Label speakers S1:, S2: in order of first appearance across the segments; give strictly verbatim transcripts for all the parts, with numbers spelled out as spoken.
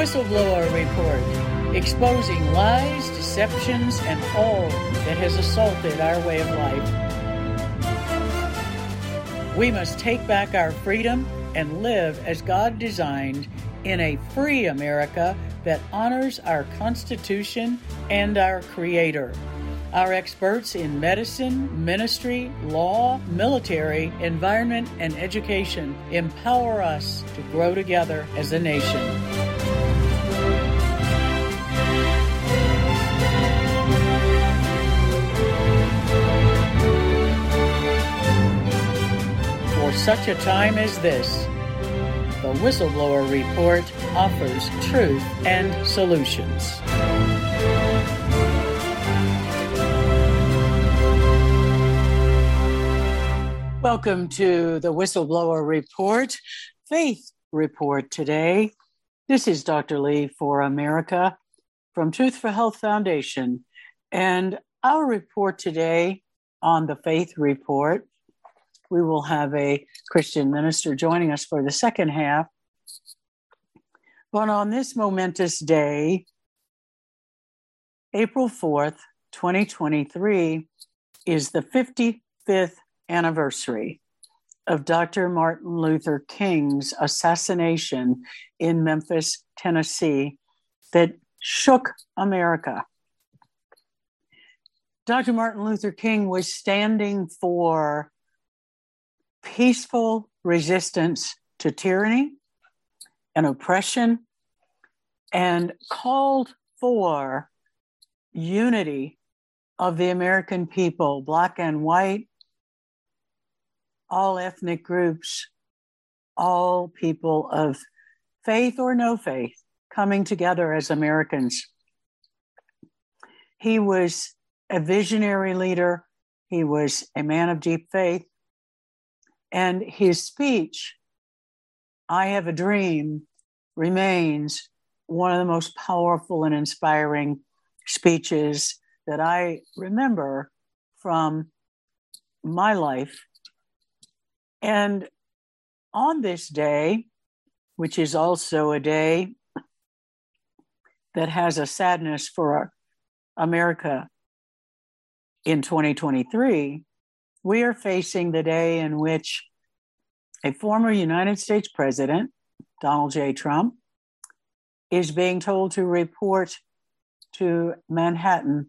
S1: Whistleblower Report, exposing lies, deceptions, and all that has assaulted our way of life. We must take back our freedom and live as God designed in a free America that honors our Constitution and our Creator. Our experts in medicine, ministry, law, military, environment, and education empower us to grow together as a nation. For such a time as this, the Whistleblower Report offers truth and solutions. Welcome to the Whistleblower Report, Faith Report today. This is Doctor Lee for America from Truth for Health Foundation. And our report today on the Faith Report, we will have a Christian minister joining us for the second half. But on this momentous day, April fourth, twenty twenty-three, is the fifty-fifth anniversary of Doctor Martin Luther King's assassination in Memphis, Tennessee, that shook America. Doctor Martin Luther King was standing for peaceful resistance to tyranny and oppression, and called for unity of the American people, Black and white, all ethnic groups, all people of faith or no faith, coming together as Americans. He was a visionary leader. He was a man of deep faith. And his speech, I Have a Dream, remains one of the most powerful and inspiring speeches that I remember from my life. And on this day, which is also a day that has a sadness for America in twenty twenty-three, we are facing the day in which a former United States president, Donald J. Trump, is being told to report to Manhattan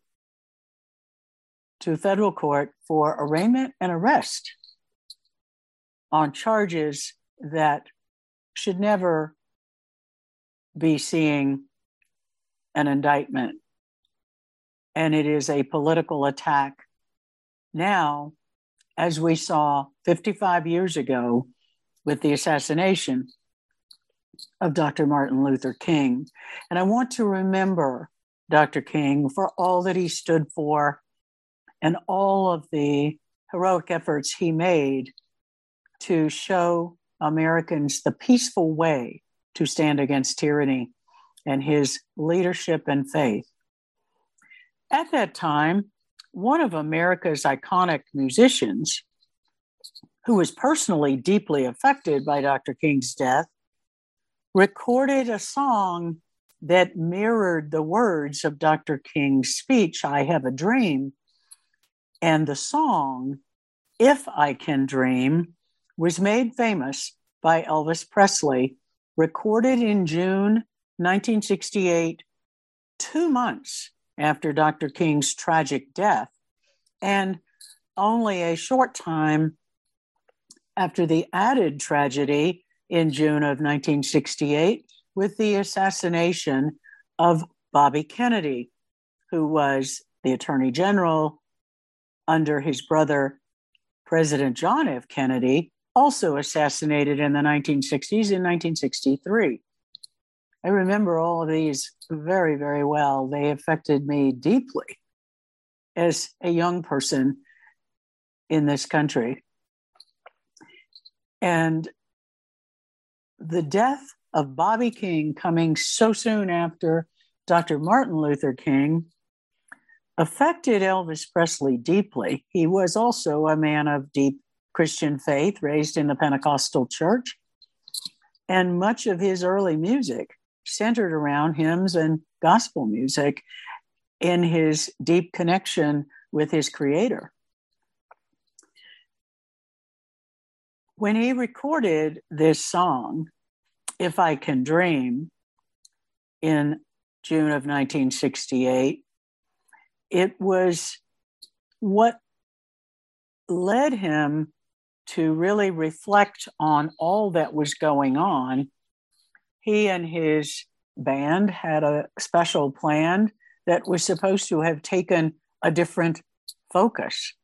S1: to federal court for arraignment and arrest on charges that should never be seeing an indictment. And it is a political attack now, as we saw fifty-five years ago with the assassination of Doctor Martin Luther King. And I want to remember Doctor King for all that he stood for and all of the heroic efforts he made to show Americans the peaceful way to stand against tyranny, and his leadership and faith. At that time, one of America's iconic musicians, who was personally deeply affected by Doctor King's death, recorded a song that mirrored the words of Doctor King's speech, I Have a Dream. And the song, If I Can Dream, was made famous by Elvis Presley, recorded in June nineteen sixty-eight, two months after Doctor King's tragic death, and only a short time after the added tragedy in June of nineteen sixty-eight with the assassination of Bobby Kennedy, who was the Attorney General under his brother, President John F. Kennedy, also assassinated in the nineteen sixties in nineteen sixty-three. I remember all of these very, very well. They affected me deeply as a young person in this country. And the death of Bobby King coming so soon after Doctor Martin Luther King affected Elvis Presley deeply. He was also a man of deep Christian faith, raised in the Pentecostal church, and much of his early music centered around hymns and gospel music in his deep connection with his Creator. When he recorded this song, If I Can Dream, in June of nineteen sixty-eight, it was what led him to really reflect on all that was going on. He and his band had a special plan that was supposed to have taken a different focus.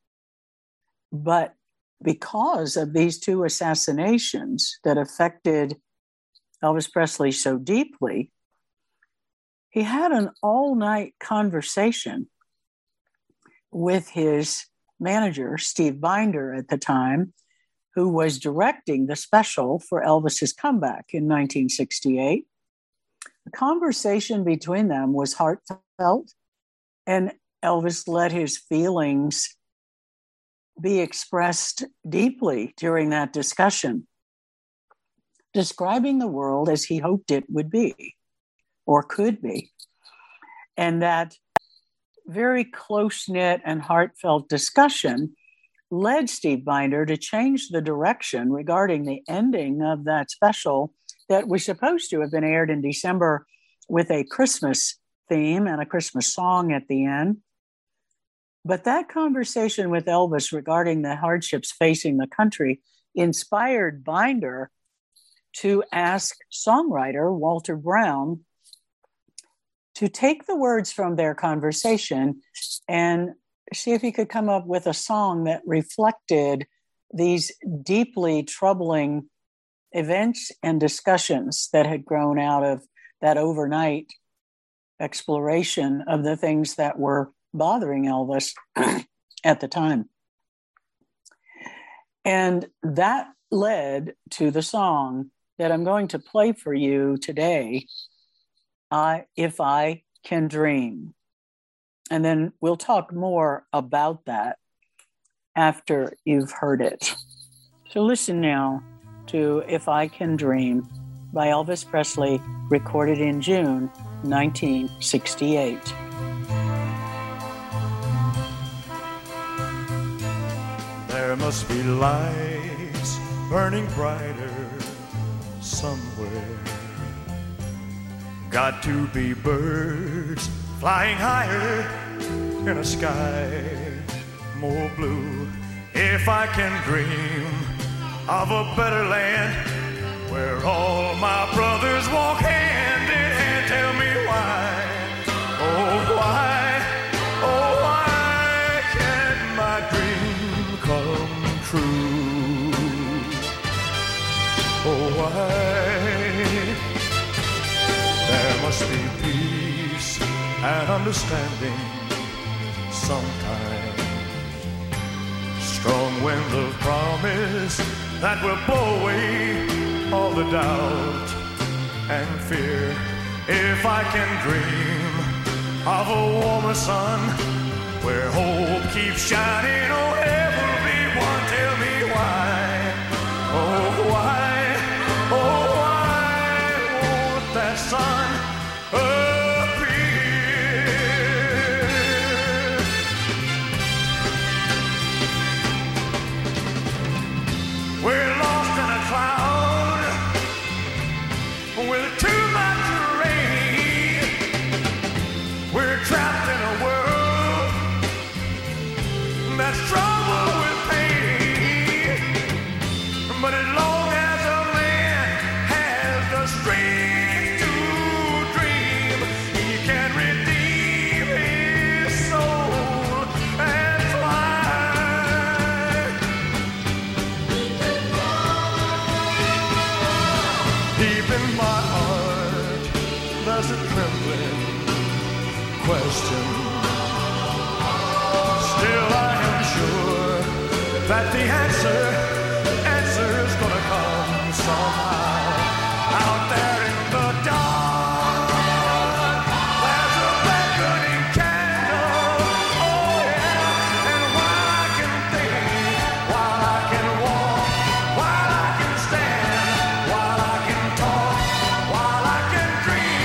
S1: But because of these two assassinations that affected Elvis Presley so deeply, he had an all-night conversation with his manager, Steve Binder, at the time, who was directing the special for Elvis's comeback in nineteen sixty-eight. The conversation between them was heartfelt, and Elvis let his feelings be expressed deeply during that discussion, describing the world as he hoped it would be or could be. And that very close-knit and heartfelt discussion led Steve Binder to change the direction regarding the ending of that special that was supposed to have been aired in December with a Christmas theme and a Christmas song at the end. But that conversation with Elvis regarding the hardships facing the country inspired Binder to ask songwriter Walter Brown to take the words from their conversation and see if he could come up with a song that reflected these deeply troubling events and discussions that had grown out of that overnight exploration of the things that were bothering Elvis at the time. And that led to the song that I'm going to play for you today, I, If I Can Dream. And then we'll talk more about that after you've heard it. So listen now to If I Can Dream by Elvis Presley, recorded in June nineteen sixty-eight.
S2: There must be lights burning brighter somewhere. Got to be birds flying higher in a sky more blue. If I can dream of a better land where all my brothers walk hand in hand, tell me why, oh why, oh why can't my dream come true? Oh why? There must be peace and understanding sometimes. Strong wind of promise that will blow away all the doubt and fear. If I can dream of a warmer sun where hope keeps shining, oh heaven be one, tell me why, oh why, oh why won't that sun appear? We're lost in a cloud with too much rain. We're trapped in a world that's troubled with pain. But as long as a man has the strength to dream, he can redeem his soul and fly. Deep in my heart, there's a trembling question. Still I am sure that the answer, answer's gonna come somehow. Out there in the dark, there's a beckoning candle, oh yeah. And while I can think, while I can walk, while I can stand, while I can talk, while I can dream,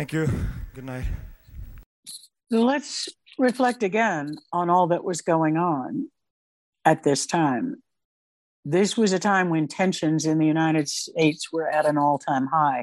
S2: Thank you. Good night.
S1: So let's reflect again on all that was going on at this time. This was a time when tensions in the United States were at an all-time high.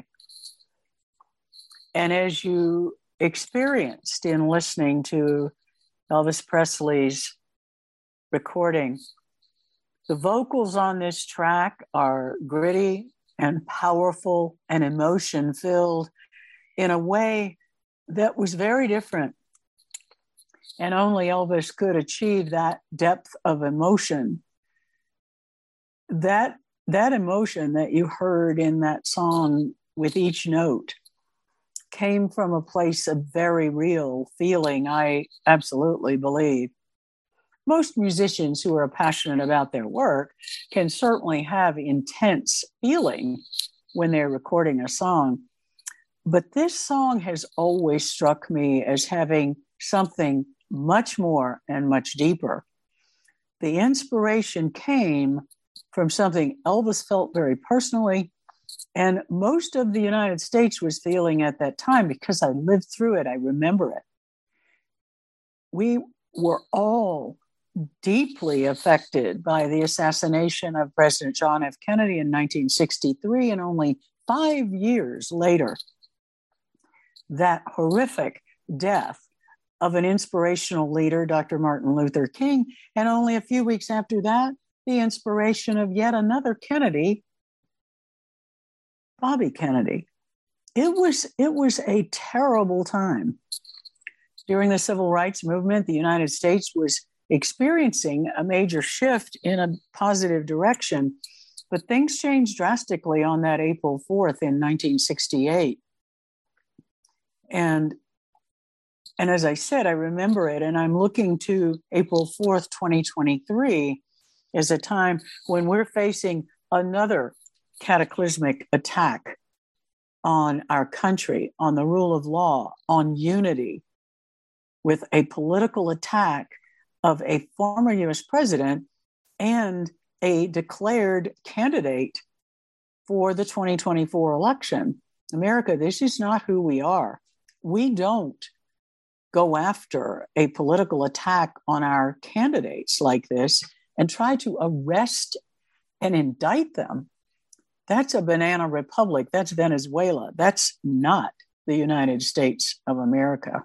S1: And as you experienced in listening to Elvis Presley's recording, the vocals on this track are gritty and powerful and emotion-filled in a way that was very different. And only Elvis could achieve that depth of emotion. That, that emotion that you heard in that song with each note came from a place of very real feeling, I absolutely believe. Most musicians who are passionate about their work can certainly have intense feeling when they're recording a song. But this song has always struck me as having something much more and much deeper. The inspiration came from something Elvis felt very personally, and most of the United States was feeling at that time because I lived through it. I remember it. We were all deeply affected by the assassination of President John F. Kennedy in nineteen sixty-three, and only five years later, that horrific death of an inspirational leader, Doctor Martin Luther King, and only a few weeks after that, the inspiration of yet another Kennedy, Bobby Kennedy. It was, it was a terrible time. During the Civil Rights Movement, the United States was experiencing a major shift in a positive direction, but things changed drastically on that April fourth in nineteen sixty-eight. And, and as I said, I remember it, and I'm looking to April fourth, twenty twenty-three as a time when we're facing another cataclysmic attack on our country, on the rule of law, on unity, with a political attack of a former U S president and a declared candidate for the twenty twenty-four election. America, this is not who we are. We don't go after a political attack on our candidates like this and try to arrest and indict them. That's a banana republic. That's Venezuela. That's not the United States of America.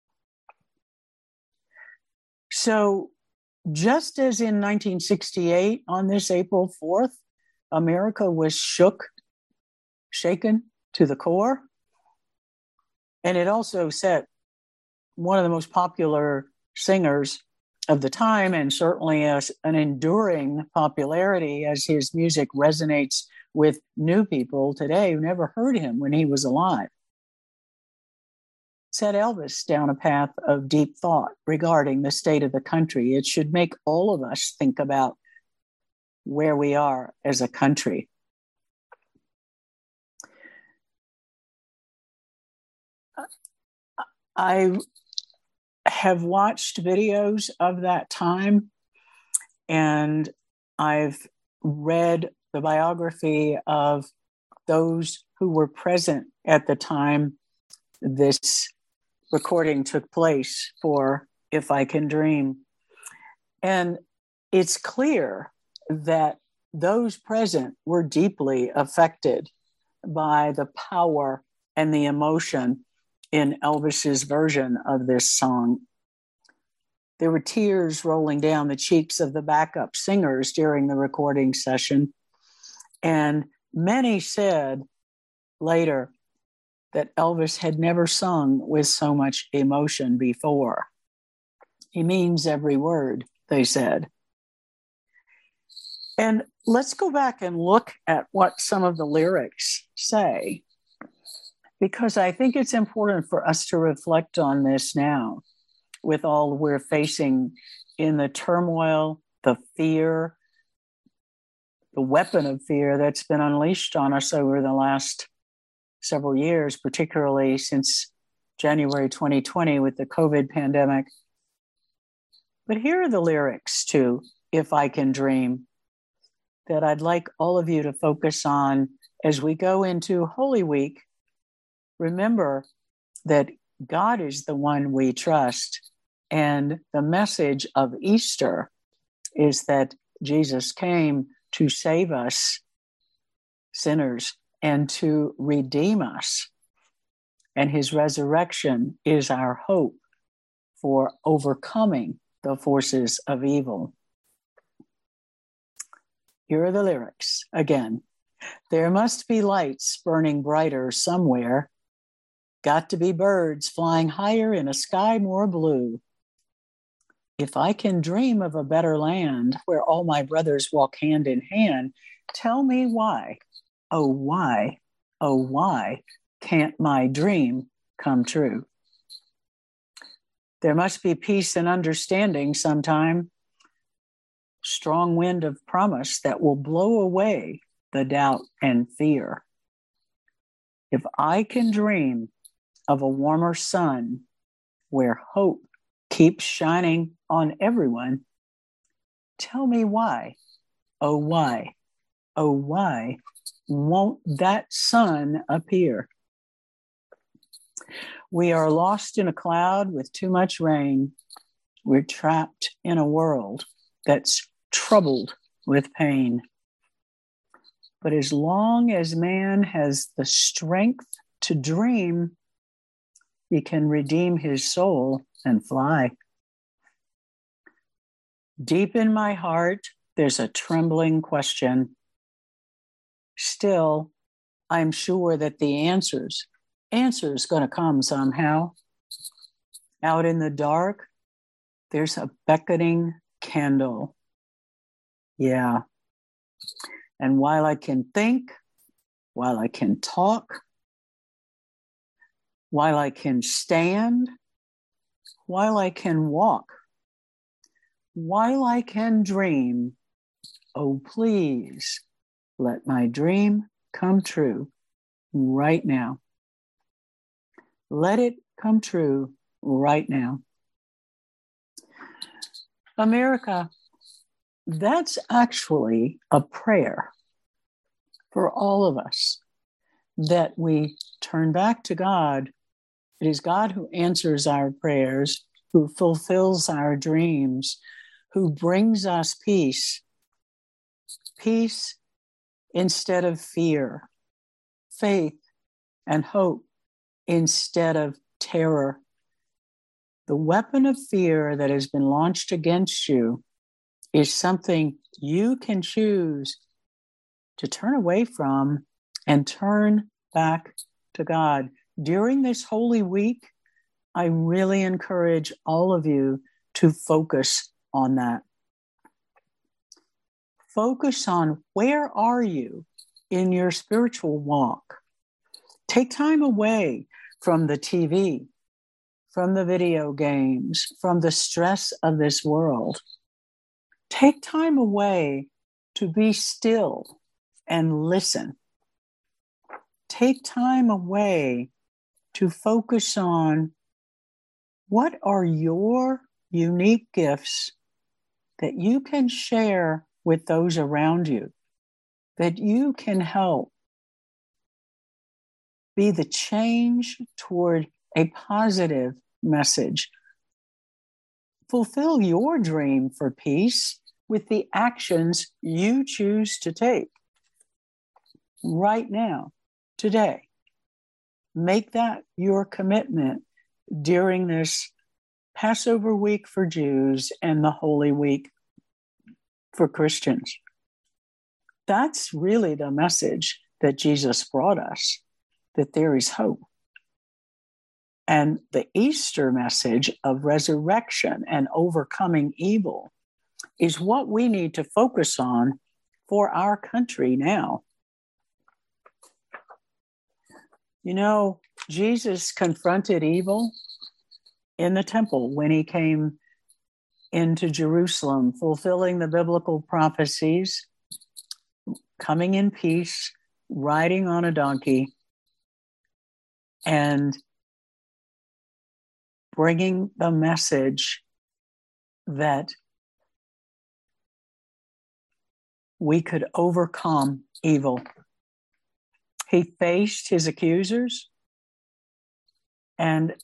S1: So just as in nineteen sixty-eight, on this April fourth, America was shook, shaken to the core. And it also set one of the most popular singers of the time, and certainly as an enduring popularity as his music resonates with new people today who never heard him when he was alive, set Elvis down a path of deep thought regarding the state of the country. It should make all of us think about where we are as a country. I have watched videos of that time, and I've read the biography of those who were present at the time this recording took place for If I Can Dream. And it's clear that those present were deeply affected by the power and the emotion in Elvis's version of this song. There were tears rolling down the cheeks of the backup singers during the recording session. And many said later that Elvis had never sung with so much emotion before. He means every word, they said. And let's go back and look at what some of the lyrics say, because I think it's important for us to reflect on this now with all we're facing in the turmoil, the fear, the weapon of fear that's been unleashed on us over the last several years, particularly since January twenty twenty with the COVID pandemic. But here are the lyrics to If I Can Dream that I'd like all of you to focus on as we go into Holy Week. Remember that God is the one we trust. And the message of Easter is that Jesus came to save us, sinners, and to redeem us. And his resurrection is our hope for overcoming the forces of evil. Here are the lyrics again. There must be lights burning brighter somewhere. Got to be birds flying higher in a sky more blue. If I can dream of a better land where all my brothers walk hand in hand, tell me why, oh why, oh why can't my dream come true? There must be peace and understanding sometime, strong wind of promise that will blow away the doubt and fear. If I can dream of a warmer sun where hope keeps shining on everyone, tell me why, oh why, oh why won't that sun appear? We are lost in a cloud with too much rain. We're trapped in a world that's troubled with pain. But as long as man has the strength to dream, he can redeem his soul and fly. Deep in my heart, there's a trembling question. Still, I'm sure that the answers, answer's going to come somehow. Out in the dark, there's a beckoning candle. Yeah. And while I can think, while I can talk, while I can stand, while I can walk, while I can dream, oh, please let my dream come true right now. Let it come true right now. America, that's actually a prayer for all of us, that we turn back to God. It is God who answers our prayers, who fulfills our dreams, who brings us peace. Peace instead of fear, faith and hope instead of terror. The weapon of fear that has been launched against you is something you can choose to turn away from and turn back to God. During this Holy Week, I really encourage all of you to focus on that. Focus on where are you in your spiritual walk. Take time away from the T V, from the video games, from the stress of this world. Take time away to be still and listen. Take time away to focus on what are your unique gifts that you can share with those around you, that you can help be the change toward a positive message. Fulfill your dream for peace with the actions you choose to take right now, today. Make that your commitment during this Passover week for Jews and the Holy Week for Christians. That's really the message that Jesus brought us, that there is hope. And the Easter message of resurrection and overcoming evil is what we need to focus on for our country now. You know, Jesus confronted evil in the temple when he came into Jerusalem, fulfilling the biblical prophecies, coming in peace, riding on a donkey, and bringing the message that we could overcome evil. He faced his accusers. And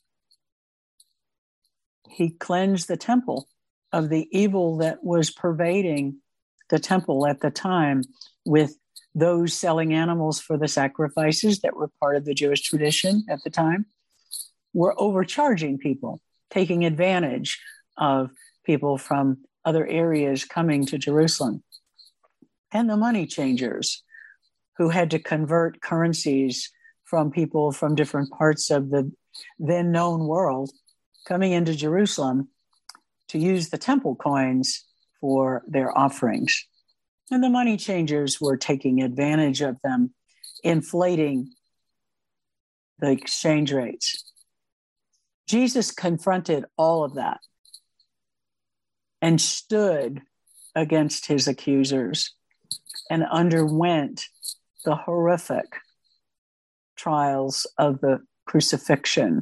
S1: he cleansed the temple of the evil that was pervading the temple at the time, with those selling animals for the sacrifices that were part of the Jewish tradition at the time, were overcharging people, taking advantage of people from other areas coming to Jerusalem. And the money changers, who had to convert currencies from people from different parts of the then known world coming into Jerusalem to use the temple coins for their offerings. And the money changers were taking advantage of them, inflating the exchange rates. Jesus confronted all of that and stood against his accusers and underwent the horrific trials of the crucifixion.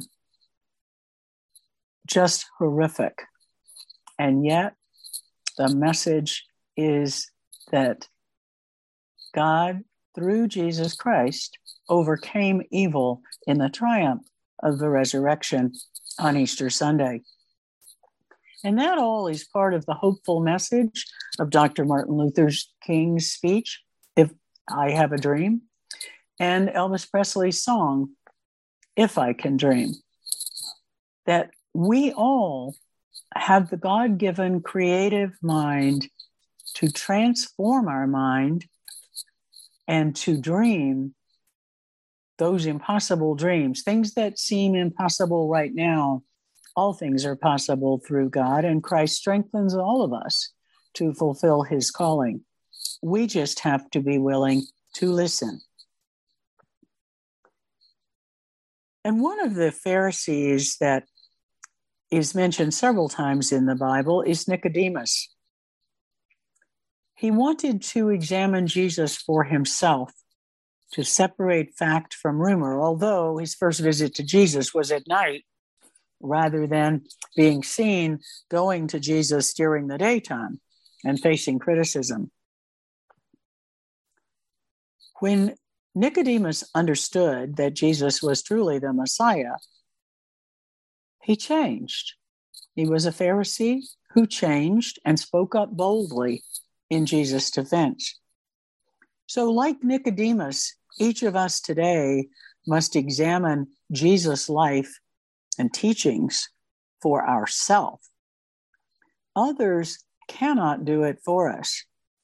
S1: Just horrific. And yet, the message is that God, through Jesus Christ, overcame evil in the triumph of the resurrection on Easter Sunday. And that all is part of the hopeful message of Doctor Martin Luther King's speech, If I Have a Dream, and Elvis Presley's song, If I Can Dream. That we all have the God-given creative mind to transform our mind and to dream those impossible dreams, things that seem impossible right now. All things are possible through God, and Christ strengthens all of us to fulfill his calling. We just have to be willing to listen. And one of the Pharisees that is mentioned several times in the Bible is Nicodemus. He wanted to examine Jesus for himself, to separate fact from rumor, although his first visit to Jesus was at night, rather than being seen going to Jesus during the daytime and facing criticism. When Nicodemus understood that Jesus was truly the Messiah, he changed. He was a Pharisee who changed and spoke up boldly in Jesus' defense. So, like Nicodemus, each of us today must examine Jesus' life and teachings for ourselves. Others cannot do it for us.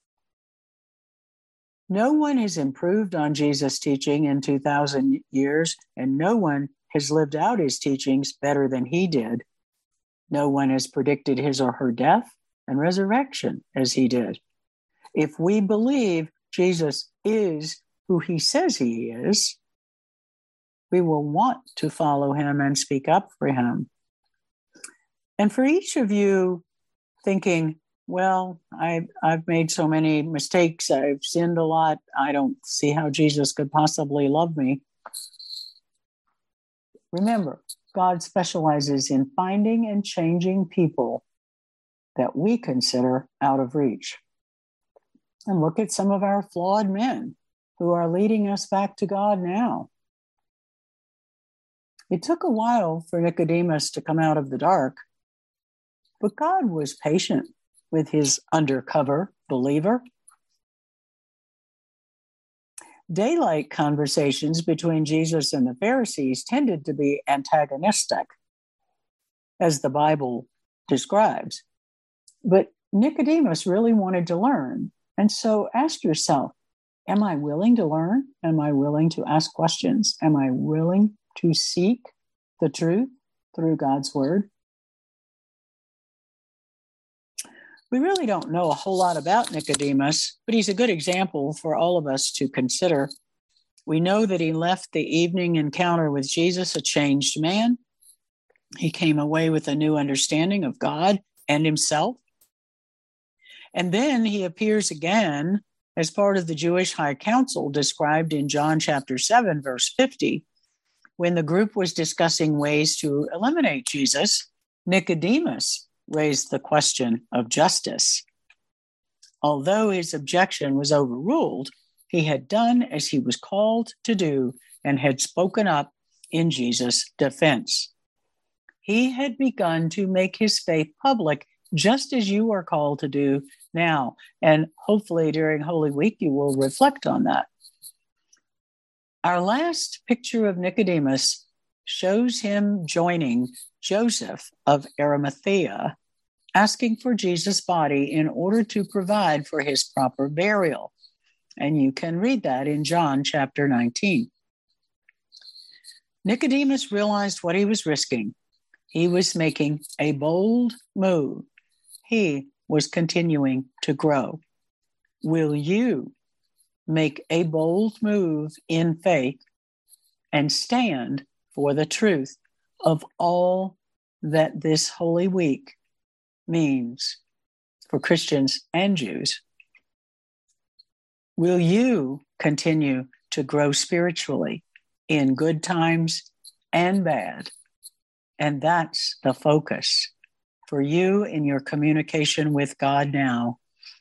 S1: No one has improved on Jesus' teaching in two thousand years, and no one has lived out his teachings better than he did. No one has predicted his or her death and resurrection as he did. If we believe Jesus is who he says he is, we will want to follow him and speak up for him. And for each of you thinking, well, I've, I've made so many mistakes, I've sinned a lot, I don't see how Jesus could possibly love me. Remember, God specializes in finding and changing people that we consider out of reach. And look at some of our flawed men who are leading us back to God now. It took a while for Nicodemus to come out of the dark, but God was patient with his undercover believer. Daylight conversations between Jesus and the Pharisees tended to be antagonistic, as the Bible describes. But Nicodemus really wanted to learn. And so ask yourself, am I willing to learn? Am I willing to ask questions? Am I willing to seek the truth through God's word? We really don't know a whole lot about Nicodemus, but he's a good example for all of us to consider. We know that he left the evening encounter with Jesus a changed man. He came away with a new understanding of God and himself. And then he appears again as part of the Jewish High Council described in John chapter seven, verse fifty. When the group was discussing ways to eliminate Jesus, Nicodemus raised the question of justice. Although his objection was overruled, he had done as he was called to do and had spoken up in Jesus' defense. He had begun to make his faith public, just as you are called to do now. And hopefully during Holy Week, you will reflect on that. Our last picture of Nicodemus shows him joining Joseph of Arimathea, asking for Jesus' body in order to provide for his proper burial. And you can read that in John chapter nineteen. Nicodemus realized what he was risking. He was making a bold move. He was continuing to grow. Will you make a bold move in faith and stand for the truth of all that this Holy Week means for Christians and Jews? Will you continue to grow spiritually in good times and bad? And that's the focus for you in your communication with God now.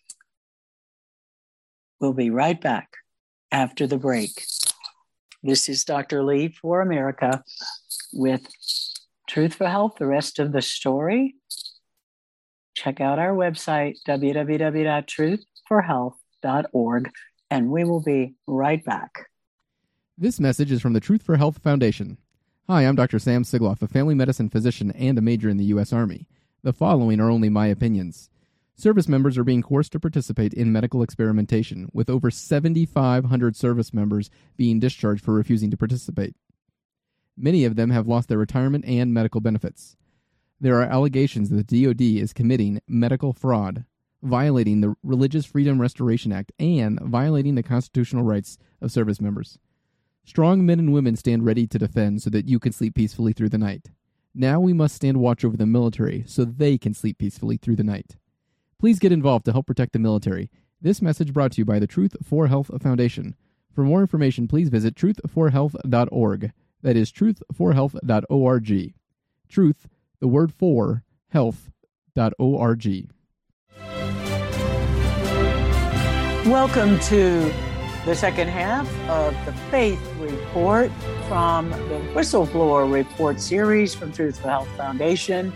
S1: We'll be right back after the break. This is Doctor Lee for America with Truth for Health, the rest of the story. Check out our website, w w w dot truth for health dot org, and we will be right back.
S3: This message is from the Truth for Health Foundation. Hi, I'm Doctor Sam Sigloff, a family medicine physician and a major in the U S Army. The following are only my opinions. Service members are being forced to participate in medical experimentation, with over seven thousand five hundred service members being discharged for refusing to participate. Many of them have lost their retirement and medical benefits. There are allegations that the D O D is committing medical fraud, violating the Religious Freedom Restoration Act, and violating the constitutional rights of service members. Strong men and women stand ready to defend so that you can sleep peacefully through the night. Now we must stand watch over the military so they can sleep peacefully through the night. Please get involved to help protect the military. This message brought to you by the Truth for Health Foundation. For more information, please visit truth for health dot org. That is truth for health dot org. Truth, the word for, health dot org.
S1: Welcome to the second half of the Faith Report from the Whistleblower Report series from Truth for Health Foundation.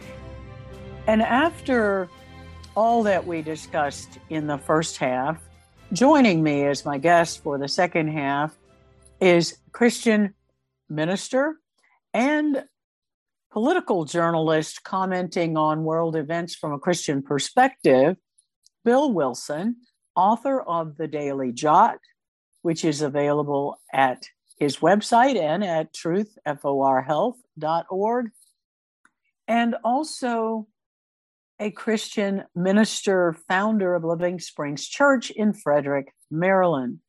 S1: And after all that we discussed in the first half, joining me as my guest for the second half is Christian minister and political journalist commenting on world events from a Christian perspective, Bill Wilson, author of The Daily Jot, which is available at his website and at truth for health dot org, and also a Christian minister, founder of Living Springs Church in Frederick, Maryland,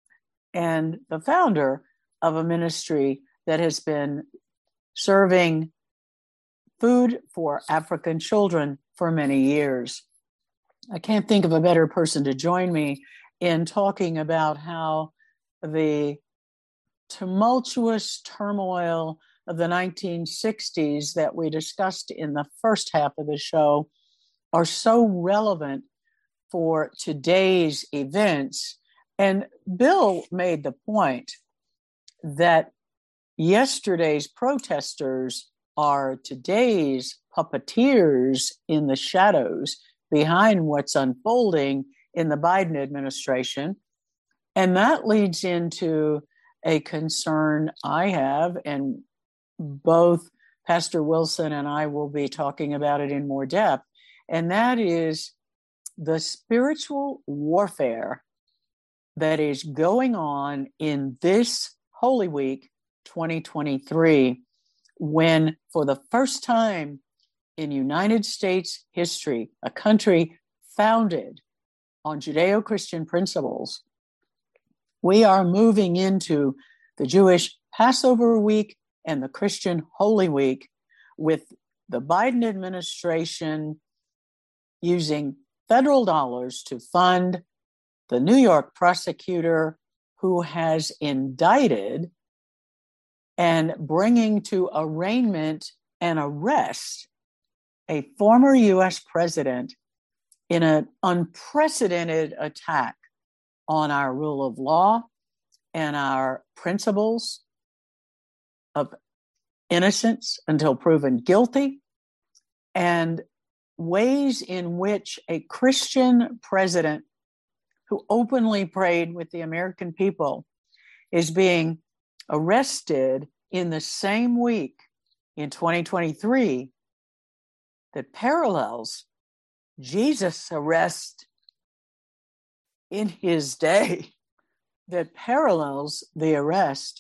S1: and the founder of a ministry that has been serving food for African children for many years. I can't think of a better person to join me in talking about how the tumultuous turmoil of the nineteen sixties that we discussed in the first half of the show are so relevant for today's events. And Bill made the point that yesterday's protesters are today's puppeteers in the shadows behind what's unfolding in the Biden administration. And that leads into a concern I have, and both Pastor Wilson and I will be talking about it in more depth, and that is the spiritual warfare that is going on in this Holy Week twenty twenty-three, when for the first time in United States history, a country founded on Judeo-Christian principles, we are moving into the Jewish Passover week and the Christian Holy Week, with the Biden administration using federal dollars to fund the New York prosecutor who has indicted and bringing to arraignment and arrest a former U S president in an unprecedented attack on our rule of law and our principles of innocence until proven guilty, and ways in which a Christian president who openly prayed with the American people is being arrested in the same week in twenty twenty-three that parallels Jesus' arrest in his day, that parallels the arrest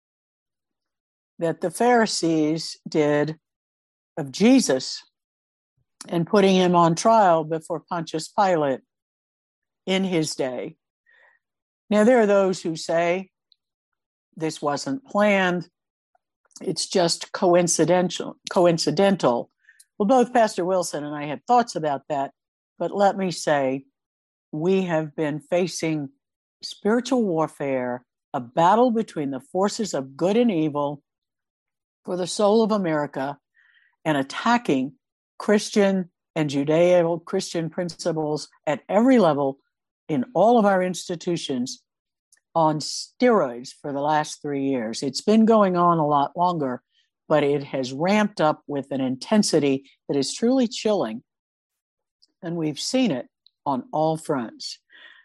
S1: that the Pharisees did of Jesus and putting him on trial before Pontius Pilate in his day. Now, there are those who say this wasn't planned, it's just coincidental. coincidental. Well, both Pastor Wilson and I had thoughts about that, but let me say, we have been facing spiritual warfare, a battle between the forces of good and evil for the soul of America, and attacking Christian and Judeo-Christian principles at every level in all of our institutions on steroids for the last three years. It's been going on a lot longer, but it has ramped up with an intensity that is truly chilling. And we've seen it on all fronts.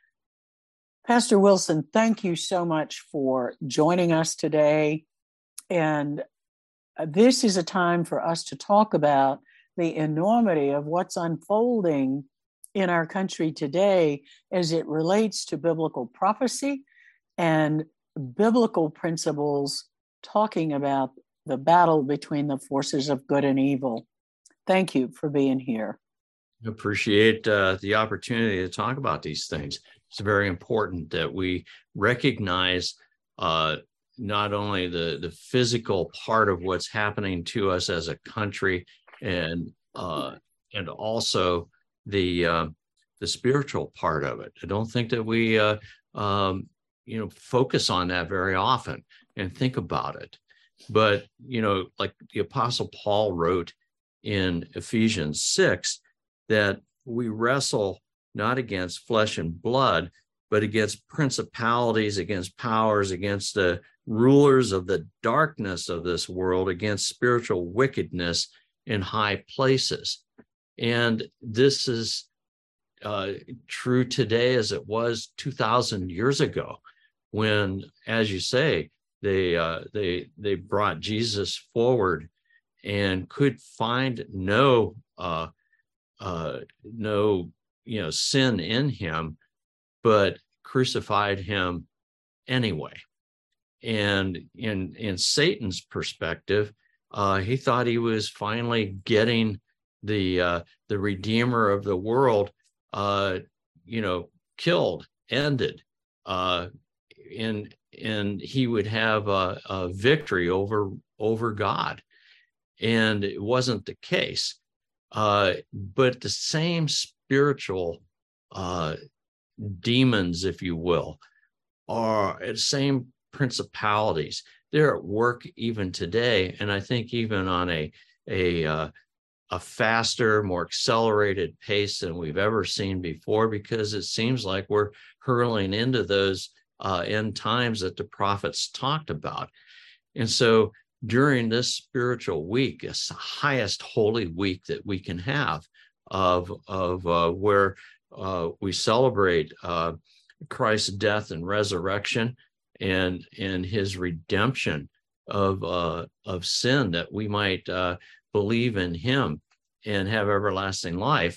S1: Pastor Wilson, thank you so much for joining us today. And this is a time for us to talk about the enormity of what's unfolding in our country today as it relates to biblical prophecy and biblical principles talking about the battle between the forces of good and evil. Thank you for being here.
S4: I appreciate uh, the opportunity to talk about these things. It's very important that we recognize uh, not only the, the physical part of what's happening to us as a country, and uh, and also the uh, the spiritual part of it. I don't think that we uh, um, you know focus on that very often and think about it. But you know, like the Apostle Paul wrote in Ephesians six, that we wrestle not against flesh and blood, but against principalities, against powers, against the rulers of the darkness of this world, against spiritual wickedness in high places. And this is uh, true today as it was two thousand years ago, when, as you say, they uh, they they brought Jesus forward and could find no uh, uh, no you know sin in him, but crucified him anyway. And in in Satan's perspective, uh, he thought he was finally getting the uh, the Redeemer of the world, uh, you know, killed, ended, uh, and and he would have a, a victory over over God, and it wasn't the case. Uh, but the same spiritual uh, demons, if you will, are the same principalities. They're at work even today, and I think even on a a uh, a faster, more accelerated pace than we've ever seen before, because it seems like we're hurling into those uh, end times that the prophets talked about. And so during this spiritual week, it's the highest holy week that we can have, of of uh, where uh, we celebrate uh, Christ's death and resurrection, and and his redemption of uh, of sin, that we might uh, believe in him and have everlasting life.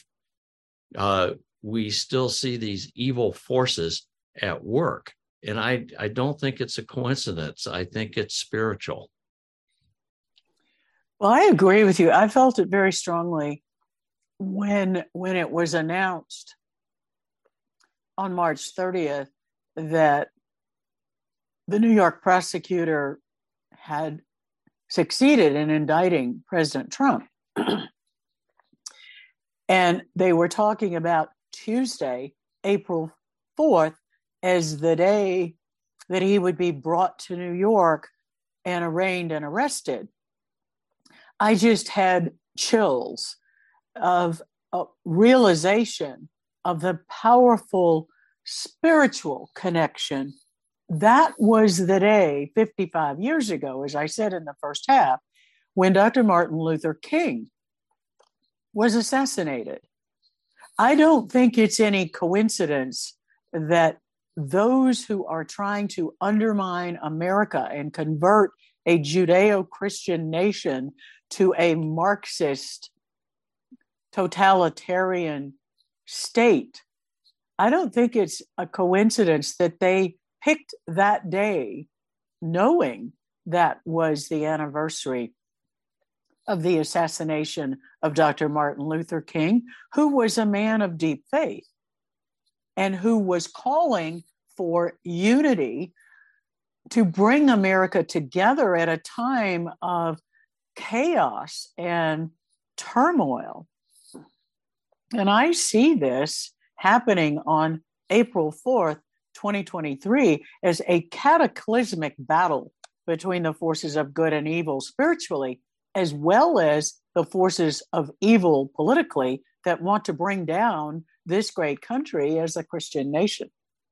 S4: Uh, we still see these evil forces at work, and I I don't think it's a coincidence. I think it's spiritual.
S1: Well, I agree with you. I felt it very strongly when when it was announced on March thirtieth that the New York prosecutor had succeeded in indicting President Trump. And they were talking about Tuesday, April fourth, as the day that he would be brought to New York and arraigned and arrested. I just had chills of a realization of the powerful spiritual connection that was the day fifty-five years ago, as I said in the first half, when Doctor Martin Luther King was assassinated. I don't think it's any coincidence that those who are trying to undermine America and convert a Judeo-Christian nation to a Marxist totalitarian state, I don't think it's a coincidence that they picked that day knowing that was the anniversary of the assassination of Doctor Martin Luther King, who was a man of deep faith and who was calling for unity to bring America together at a time of chaos and turmoil. And I see this happening on April fourth, twenty twenty-three, as a cataclysmic battle between the forces of good and evil spiritually, as well as the forces of evil politically that want to bring down this great country as a Christian nation.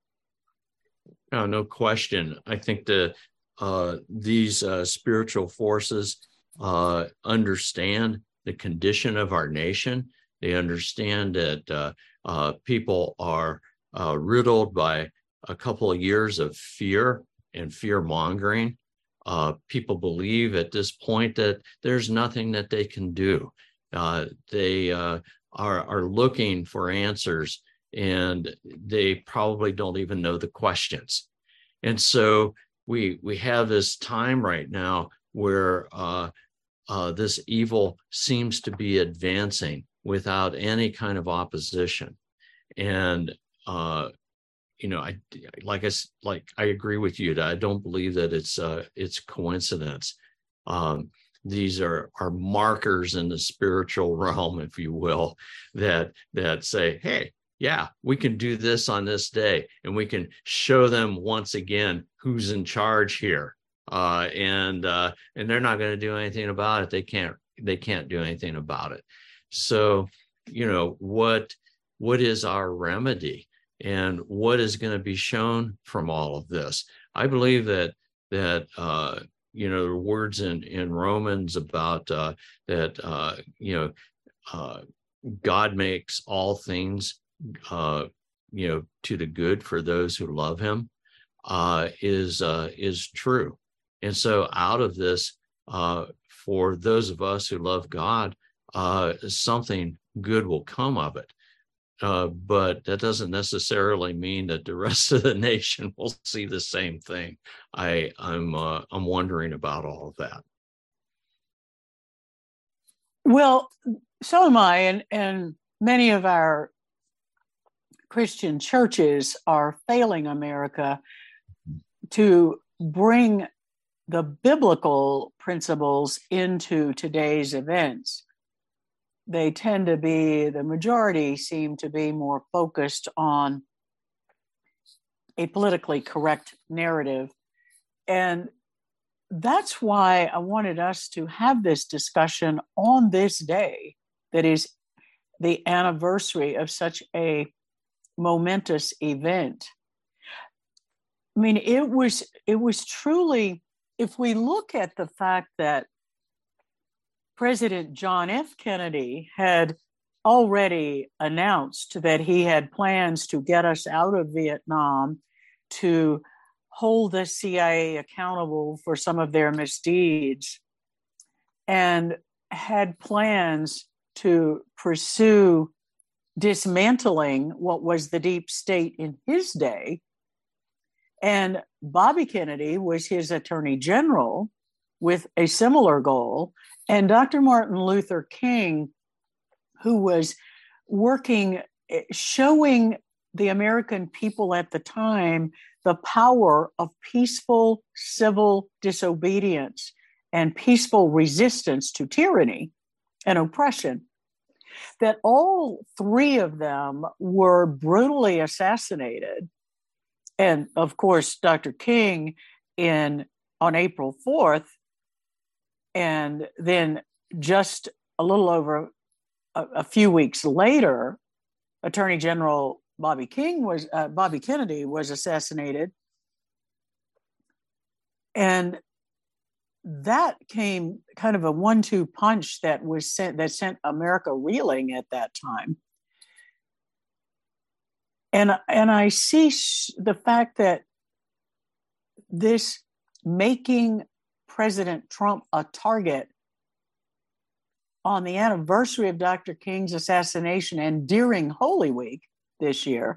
S4: No, no question. I think the uh, these uh, spiritual forces uh, understand the condition of our nation. They understand that uh, uh, people are uh, riddled by a couple of years of fear and fear mongering. Uh, people believe at this point that there's nothing that they can do. Uh, they uh, are, are looking for answers, and they probably don't even know the questions. And so we we have this time right now where uh, uh, this evil seems to be advancing without any kind of opposition. And uh, you know, I like I like I agree with you. I don't believe that it's uh, it's coincidence. Um, these are are markers in the spiritual realm, if you will, that that say, hey, yeah, we can do this on this day, and we can show them once again who's in charge here. Uh, and uh, and they're not going to do anything about it. They can't they can't do anything about it. So, you know, what what is our remedy? And what is going to be shown from all of this? I believe that that uh, you know, the words in in Romans about uh, that uh, you know uh, God makes all things uh, you know to the good for those who love Him uh, is uh, is true. And so, out of this, uh, for those of us who love God, uh, something good will come of it. Uh, but that doesn't necessarily mean that the rest of the nation will see the same thing. I, I'm uh, I'm wondering about all of that.
S1: Well, so am I, and and many of our Christian churches are failing America to bring the biblical principles into today's events. They tend to be, the majority seem to be more focused on a politically correct narrative. And that's why I wanted us to have this discussion on this day that is the anniversary of such a momentous event. I mean, it was, it was truly, if we look at the fact that President John F. Kennedy had already announced that he had plans to get us out of Vietnam, to hold the C I A accountable for some of their misdeeds, and had plans to pursue dismantling what was the deep state in his day. And Bobby Kennedy was his attorney general with a similar goal. And Doctor Martin Luther King, who was working, showing the American people at the time the power of peaceful civil disobedience and peaceful resistance to tyranny and oppression, that all three of them were brutally assassinated. And of course, Doctor King in on April fourth, and then just a little over a, a few weeks later, Attorney General Bobby King was uh, Bobby Kennedy was assassinated. And that came kind of a one two punch that was sent, that sent America reeling at that time. And, and I see the fact that this making President Trump a target on the anniversary of Doctor King's assassination and during Holy Week this year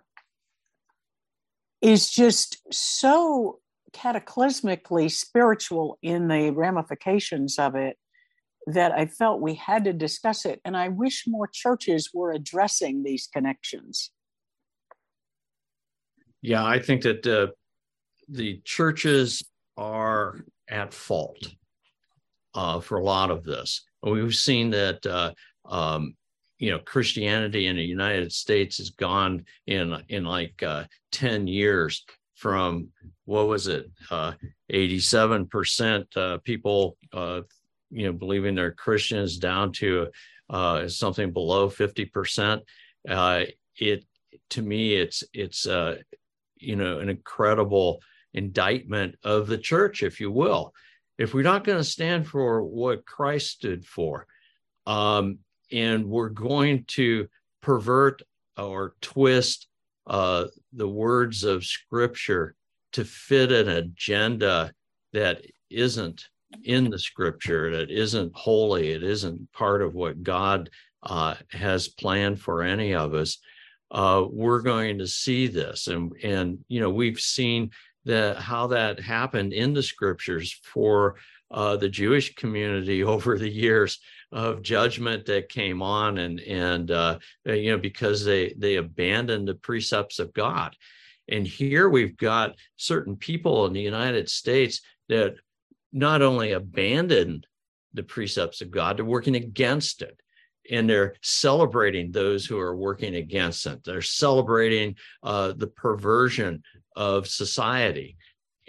S1: is just so cataclysmically spiritual in the ramifications of it that I felt we had to discuss it. And I wish more churches were addressing these connections.
S4: Yeah, I think that uh, the churches are at fault uh, for a lot of this. We've seen that, uh, um, you know, Christianity in the United States has gone in, in like uh, ten years from, what was it, uh, eighty-seven percent uh, people, uh, you know, believing they're Christians down to uh, something below fifty percent. Uh, it, to me, it's, it's, uh, you know, an incredible indictment of the church, if you will. If we're not going to stand for what Christ stood for, um, and we're going to pervert or twist uh, the words of Scripture to fit an agenda that isn't in the Scripture, that isn't holy, it isn't part of what God uh, has planned for any of us, uh, we're going to see this. And, and you know, we've seen that how that happened in the Scriptures for uh, the Jewish community over the years of judgment that came on, and and uh, you know, because they they abandoned the precepts of God. And here we've got certain people in the United States that not only abandon the precepts of God, they're working against it. And they're celebrating those who are working against it. They're celebrating uh, the perversion of society.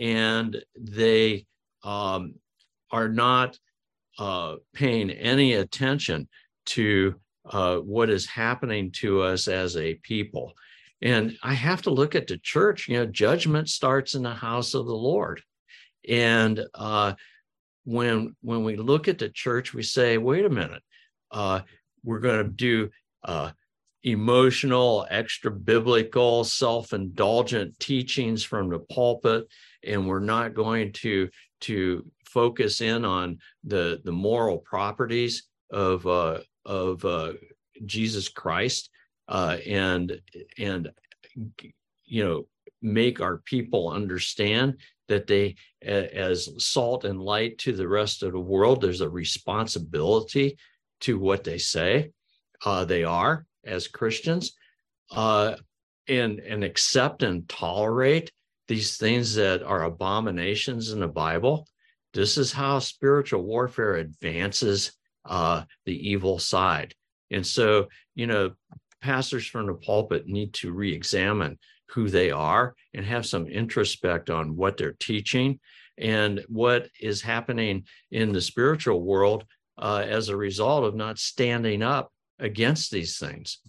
S4: And they um, are not uh, paying any attention to uh, what is happening to us as a people. And I have to look at the church. You know, judgment starts in the house of the Lord. And uh, when, when we look at the church, we say, wait a minute, uh, we're going to do uh, emotional, extra biblical, self-indulgent teachings from the pulpit, and we're not going to to focus in on the the moral properties of uh, of uh, Jesus Christ, uh, and and you know, make our people understand that they, as salt and light to the rest of the world, there's a responsibility to what they say uh, they are as Christians, uh, and, and accept and tolerate these things that are abominations in the Bible. This is how spiritual warfare advances uh, the evil side. And so, you know, pastors from the pulpit need to re-examine who they are and have some introspect on what they're teaching and what is happening in the spiritual world Uh, as a result of not standing up against these things.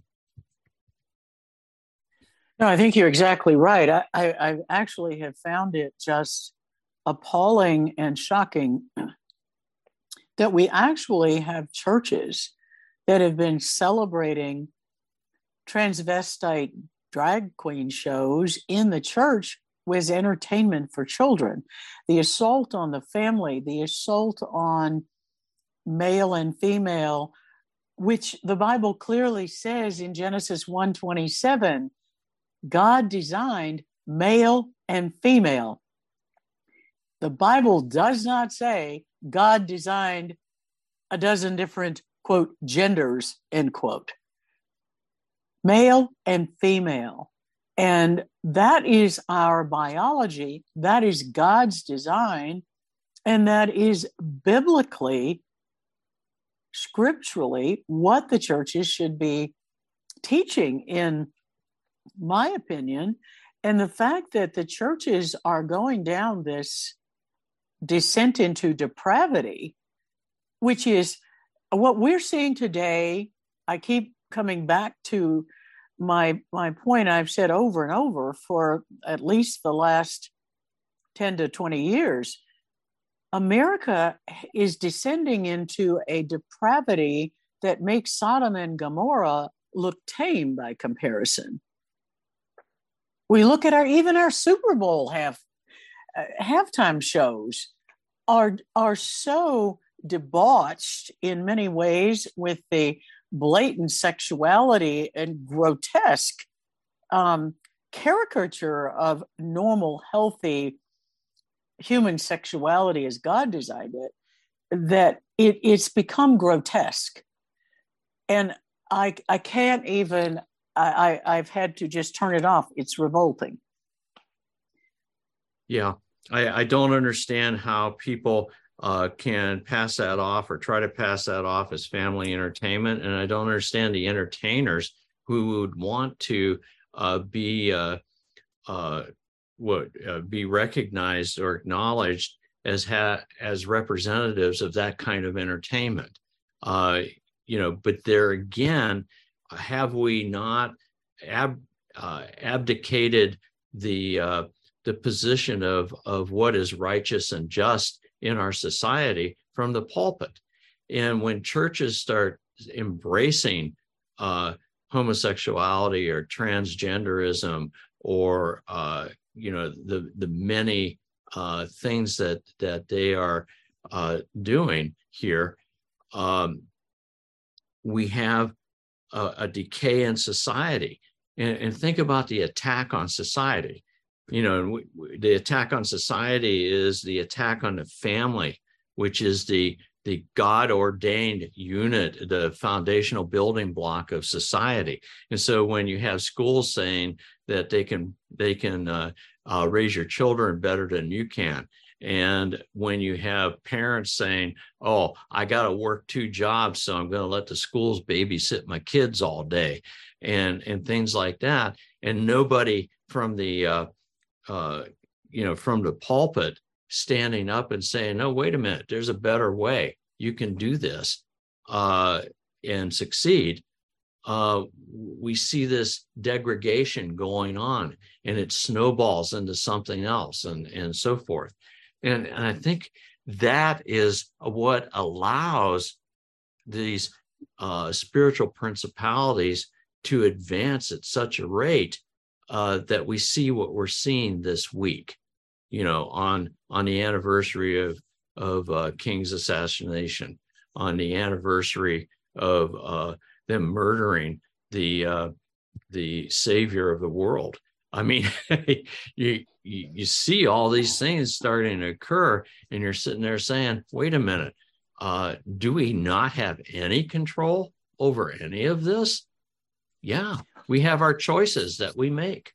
S1: No, I think you're exactly right. I, I, I actually have found it just appalling and shocking that we actually have churches that have been celebrating transvestite drag queen shows in the church with entertainment for children. The assault on the family, the assault on male and female, which the Bible clearly says in Genesis one twenty-seven, God designed male and female. The Bible does not say God designed a dozen different, quote, genders, end quote. Male and female. And that is our biology. That is God's design. And that is biblically, scripturally, what the churches should be teaching, in my opinion. And the fact that the churches are going down this descent into depravity, which is what we're seeing today. I keep coming back to my my point I've said over and over for at least the last ten to twenty years. America is descending into a depravity that makes Sodom and Gomorrah look tame by comparison. We look at our, even our Super Bowl half, uh, halftime shows are, are so debauched in many ways with the blatant sexuality and grotesque um, caricature of normal, healthy human sexuality as God designed it, that it, it's become grotesque. And I, I can't even, I, I, I've had to just turn it off. It's revolting.
S4: Yeah, I, I don't understand how people uh, can pass that off or try to pass that off as family entertainment. And I don't understand the entertainers who would want to uh, be uh, uh, what uh, be recognized or acknowledged as ha- as representatives of that kind of entertainment. Uh, you know, but there again, have we not ab- uh, abdicated the uh, the position of of what is righteous and just in our society from the pulpit? And when churches start embracing uh, homosexuality or transgenderism or uh, you know the the many uh, things that that they are uh, doing here, um, we have a, a decay in society. And, and think about the attack on society. You know, we, we, the attack on society is the attack on the family, which is the the God-ordained unit, the foundational building block of society. And so when you have schools saying that they can they can uh, uh, raise your children better than you can, and when you have parents saying, oh, I got to work two jobs, so I'm going to let the schools babysit my kids all day, and and things like that, and nobody from the uh, uh, you know from the pulpit standing up and saying, no, wait a minute, there's a better way. You can do this uh, and succeed. Uh, we see this degradation going on, and it snowballs into something else, and, and so forth. And, and I think that is what allows these uh, spiritual principalities to advance at such a rate uh, that we see what we're seeing this week. You know, on on the anniversary of of uh, King's assassination, on the anniversary of uh, them murdering the uh, the savior of the world. I mean, you, you you see all these things starting to occur, and you're sitting there saying, "Wait a minute, uh, do we not have any control over any of this?" Yeah, we have our choices that we make.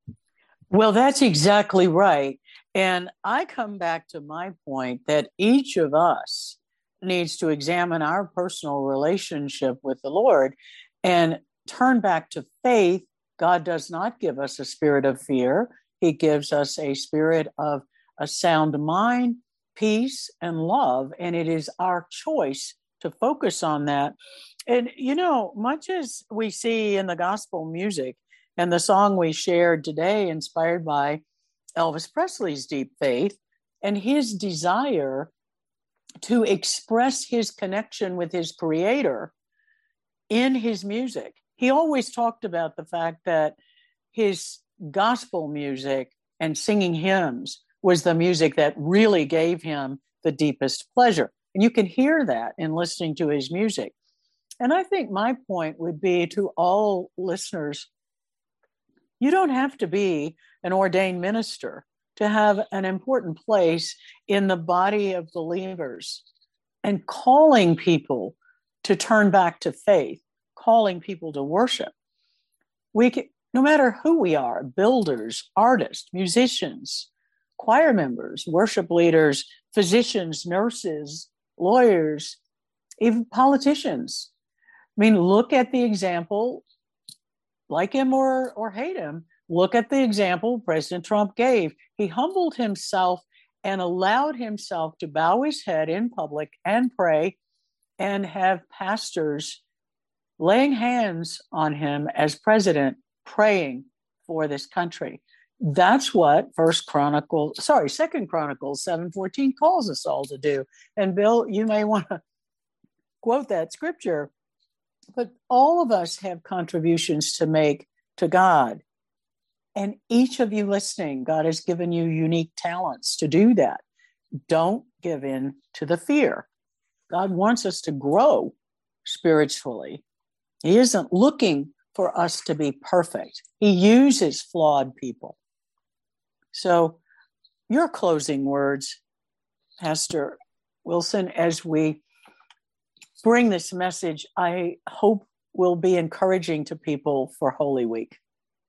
S1: Well, that's exactly right. And I come back to my point that each of us needs to examine our personal relationship with the Lord and turn back to faith. God does not give us a spirit of fear. He gives us a spirit of a sound mind, peace, and love. And it is our choice to focus on that. And, you know, much as we see in the gospel music and the song we shared today, inspired by Elvis Presley's deep faith and his desire to express his connection with his creator in his music. He always talked about the fact that his gospel music and singing hymns was the music that really gave him the deepest pleasure. And you can hear that in listening to his music. And I think my point would be to all listeners, you don't have to be an ordained minister to have an important place in the body of believers and calling people to turn back to faith, calling people to worship. We can, no matter who we are, builders, artists, musicians, choir members, worship leaders, physicians, nurses, lawyers, even politicians. I mean, look at the example, like him or, or hate him, look at the example President Trump gave. He humbled himself and allowed himself to bow his head in public and pray and have pastors laying hands on him as president, praying for this country. That's what First Chronicles, sorry, Second Chronicles seven fourteen calls us all to do. And Bill, you may want to quote that scripture, but all of us have contributions to make to God. And each of you listening, God has given you unique talents to do that. Don't give in to the fear. God wants us to grow spiritually. He isn't looking for us to be perfect. He uses flawed people. So your closing words, Pastor Wilson, as we bring this message, I hope will be encouraging to people for Holy Week.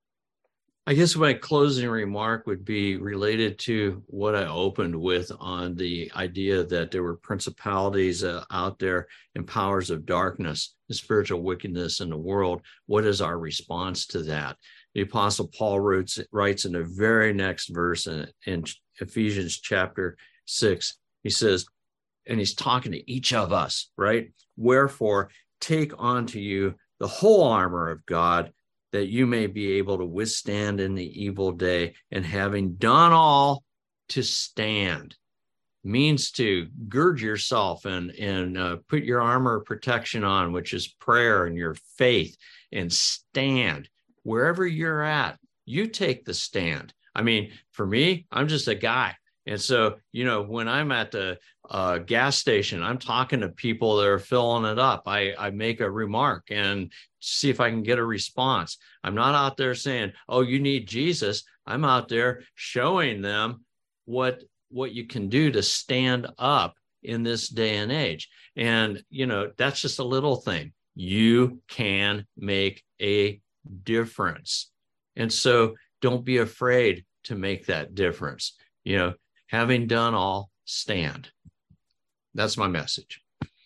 S4: I guess my closing remark would be related to what I opened with on the idea that there were principalities uh, out there and powers of darkness and spiritual wickedness in the world. What is our response to that? The Apostle Paul writes, writes in the very next verse in, in Ephesians chapter six, he says, and he's talking to each of us, right? Wherefore, take unto you the whole armor of God, that you may be able to withstand in the evil day, and having done all, to stand. Means to gird yourself and, and uh, put your armor of protection on, which is prayer and your faith, and stand. Wherever you're at, you take the stand. I mean, for me, I'm just a guy. And so, you know, when I'm at the uh, gas station, I'm talking to people that are filling it up. I, I make a remark and see if I can get a response. I'm not out there saying, oh, you need Jesus. I'm out there showing them what, what you can do to stand up in this day and age. And, you know, that's just a little thing. You can make a difference. And so don't be afraid to make that difference. You know, having done all, stand. That's my message.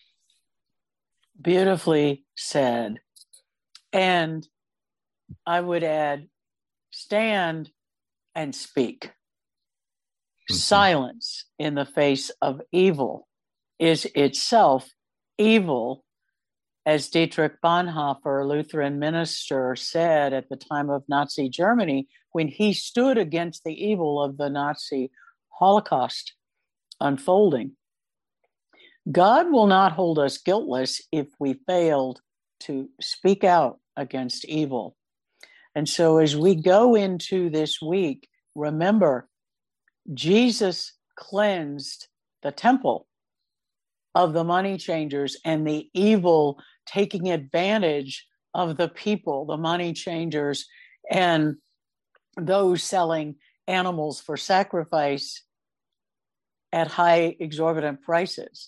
S1: Beautifully said. And I would add, stand and speak. Mm-hmm. Silence in the face of evil is itself evil, as Dietrich Bonhoeffer, Lutheran minister, said at the time of Nazi Germany when he stood against the evil of the Nazi Holocaust unfolding. God will not hold us guiltless if we failed to speak out against evil. And so as we go into this week, remember, Jesus cleansed the temple of the money changers and the evil taking advantage of the people, the money changers, and those selling animals for sacrifice at high exorbitant prices.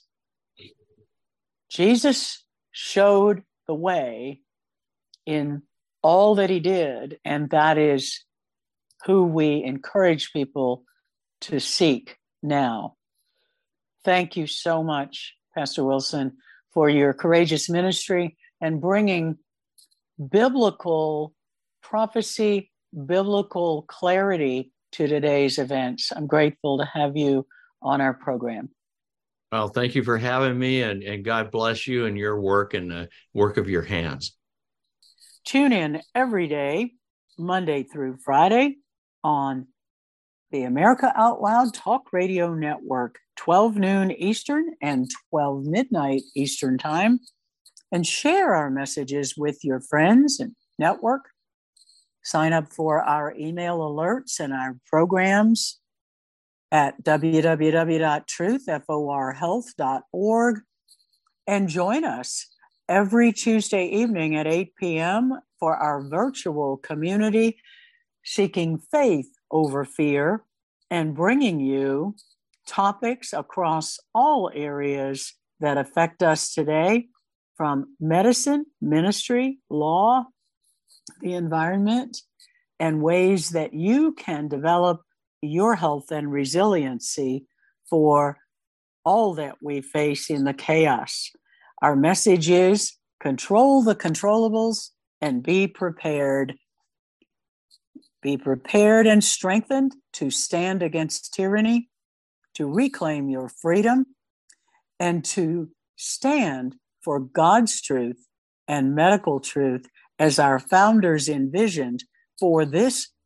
S1: Jesus showed the way in all that he did, and that is who we encourage people to seek now. Thank you so much, Pastor Wilson, for your courageous ministry and bringing biblical prophecy, biblical clarity to today's events. I'm grateful to have you on our program.
S4: Well, thank you for having me, and, and God bless you and your work and the work of your hands.
S1: Tune in every day, Monday through Friday, on the America Out Loud Talk Radio Network, twelve noon Eastern and twelve midnight Eastern Time, and share our messages with your friends and network. Sign up for our email alerts and our programs at w w w dot truth for health dot org, and join us every Tuesday evening at eight p.m. for our virtual community, Seeking Faith Over Fear, and bringing you topics across all areas that affect us today, from medicine, ministry, law, the environment, and ways that you can develop your health and resiliency for all that we face in the chaos. Our message is control the controllables and be prepared. Be prepared and strengthened to stand against tyranny, to reclaim your freedom, and to stand for God's truth and medical truth as our founders envisioned for this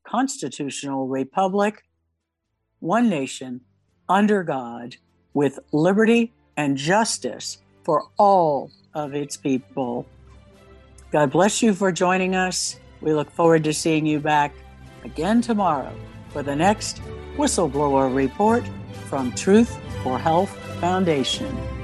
S1: constitutional republic, one nation, under God, with liberty and justice for all of its people. God bless you for joining us. We look forward to seeing you back again tomorrow for the next Whistleblower Report from Truth for Health Foundation.